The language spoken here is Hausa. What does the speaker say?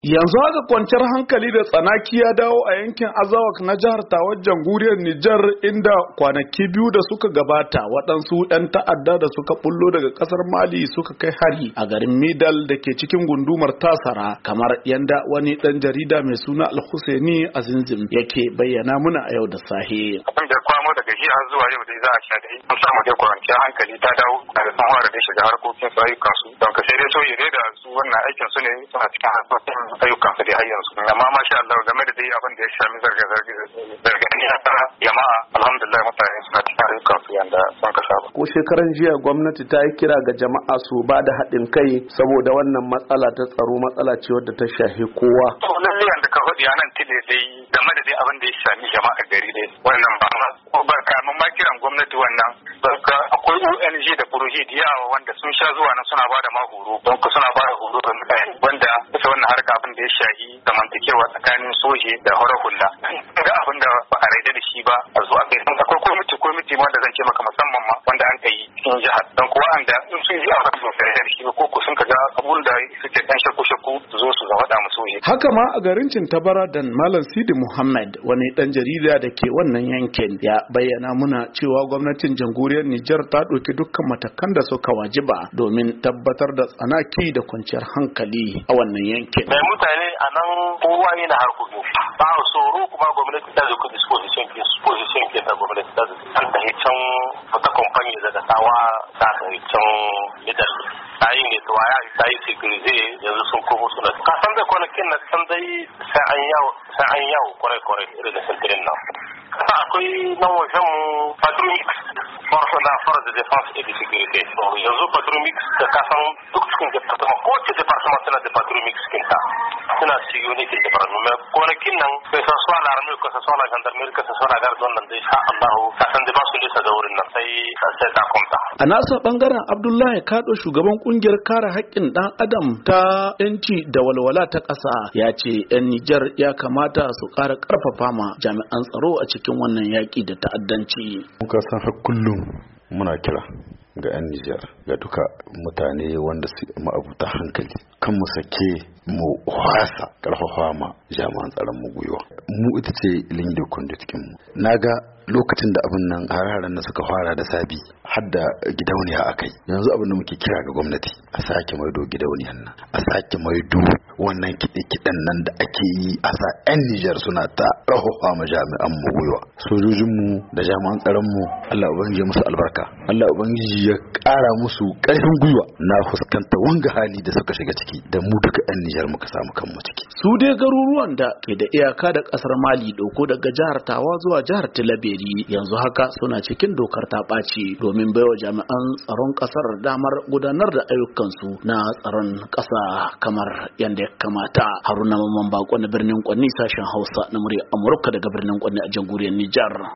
Yanzu haka kwanciyar hankali da tsanaki ya dawo a yankin Azawak na jihar Tawar jamhuriyar Nijar, inda kwanaki biyu da suka gabata waɗansu 'yan ta'adda da suka bullo daga ƙasar Mali suka kai hari a garin Midal da ke cikin gundumar Tasara, kamar yanda wani ɗan jarida mai suna Al-Husaini Azinzim yake bayyana muna a yau da sahe. Abin da kwamo daga jiya zuwa yau dai za a sha dai mun samu dai kwanciyar hankali ta dawo da sun fara da shiga harkokin su ayyukansu, don ka sai dai soyi da su wannan aikin su ne suna cikin harkokin ayyukan su dai har yanzu, amma masha Allah game da dai abin da ya shafi zargani na jama'a, alhamdulillah mutane suna cikin ayyukan su yanda sun ka saba. Ko shekaran jiya gwamnati ta yi kira ga jama'a su ba da haɗin kai saboda wannan matsala ta tsaro, matsala ce wadda ta shafi kowa. To lalle yanda ka faɗi anan tile dai game da dai abin da ya shafi jama'a gari dai wannan ba kamun ma kiran gwamnati wannan akwai ONG da proje da yawa wanda sun sha zuwa nan suna bada ma horo, don ku suna bada horo ga mutane wanda bisa wannan harka abin da ya shafi zamantakewa tsakanin soje da horar hula. Ga abin da ba a raida da shi ba a zuwa kai akwai komiti wanda zan ce maka musamman ma wanda an kai cikin jihar, don kuwa anda in sun ji a wasu da shi ko sun ka ga abun da suke dan shakku su zo su zama da mu soje. Haka ma a garin Cintabara dan Malam Sidi Muhammad, wani dan jarida da ke wannan yankin, ya bayyana muna cewa gwamnatin jamhuriyar Nijar ta ɗauki dukkan matakan da suka wajiba domin tabbatar da tsanaki da kwanciyar hankali a wannan yankin. Mai mutane a nan kowa yana harkokin ba tsoro, kuma gwamnati ta zuku disposition ke ta gwamnati ta zuku an da can wata kamfani daga tawa ta can middle ta yi ne ta yi security yanzu sun komo suna ka san da kwanakin na san dai sai an yawo kwarai irin da sintirin nan kasa akwai nan wajen patromix force de défense et de sécurité. Yanzu patromix da kasan duk cikin departement ko ce departement suna da patromix kinta suna siyoni ke departement mai kwanakin nan bai san suwa larami ko san suwa la gendarmerie ko san suwa la garde wannan da insha Allah kasan da ba su nisa da wurin nan sai ta kwamta. A nasa bangaren Abdullahi Kado, shugaban kungiyar kare haƙƙin ɗan adam ta yanci da walwala ta ƙasa, ya ce 'yan Nijar ya kamata su ƙara ƙarfafa ma jami'an tsaro a cikin wannan yaƙi da ta'addanci. Muka san har kullum muna kira ga 'yan Nijar, ga duka mutane wanda su ma'abuta hankali, kan mu sake mu wasa ƙarfafa ma jami'an tsaron mu gwiwa. Mu ita ce linyi da kwandotikin mu. Na ga lokacin da abin nan hararen da suka fara da sabi har da gidauniya a kai, yanzu abin da muke kira ga gwamnati a sake maido gidauniyan nan, a sake maido wannan kiɗe-kiɗen nan da ake yi, a sa 'yan Nijar suna ta rahofa ma jami'an mu gwiwa, sojojinmu da jami'an tsaron mu. Allah ubangiji musu albarka, Allah ubangiji ya ƙara musu ƙarfin gwiwa na fuskanta wanga hali da suka shiga ciki, da mu duka 'yan Nijar muka samu kanmu ciki. Su dai garuruwan da ke da iyaka da ƙasar Mali, ɗauko daga jihar Tawa zuwa jihar Tilaberi, yanzu haka suna cikin dokar ta ɓaci domin baiwa jami'an tsaron ƙasar damar gudanar da ayyukansu na tsaron ƙasa kamar yadda ya kamata. Haruna Mamman Bako na birnin Kwanni, sashen Hausa na murya Amurka daga birnin Kwanni a jamhuriyar Nijar.